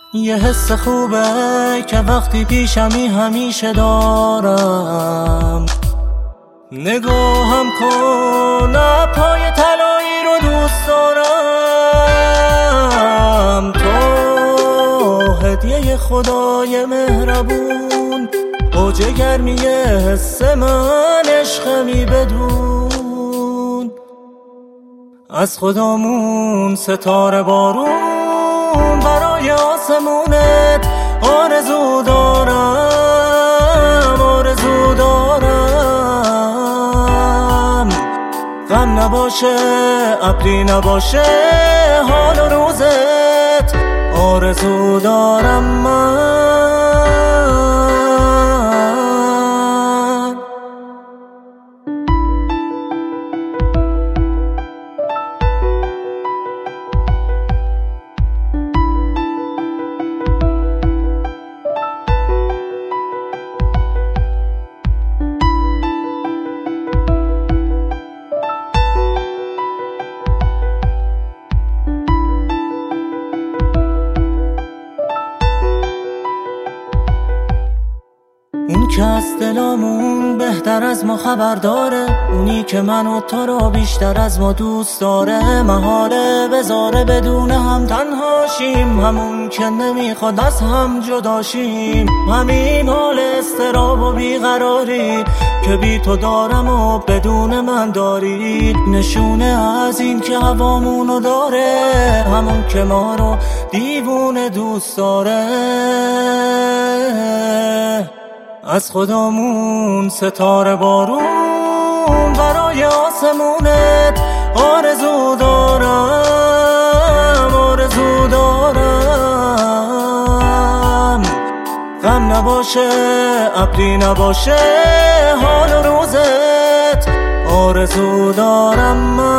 یه حس خوبه که وقتی پیشمی همیشه دارم. نگاهم کن پای طلایی رو دوست دارم. تو هدیه خدای مهربون، اوج گرمی حس من عشقمی بدون. از خدامون ستاره بارون برای آسمونت آرزو دارم، آرزو دارم. غم نباشه ابری نباشه حال و روزت آرزو دارم من. اون که از دلامون بهتر از ما خبر داره، اونی که من و تو رو بیشتر از ما دوست داره. محاله بذاره بدون هم تنهاشیم، همون که نمیخواد از هم جداشیم. همین حال استراب و بیقراری که بی تو دارم و بدون من داری، نشونه از این که هوامونو داره، همون که ما رو دیوونه دوست داره. از خدامون ستاره بارون برای آسمونت آرزو دارم، آرزو دارم. غم نباشه ابری نباشه حال و روزت آرزو دارم من.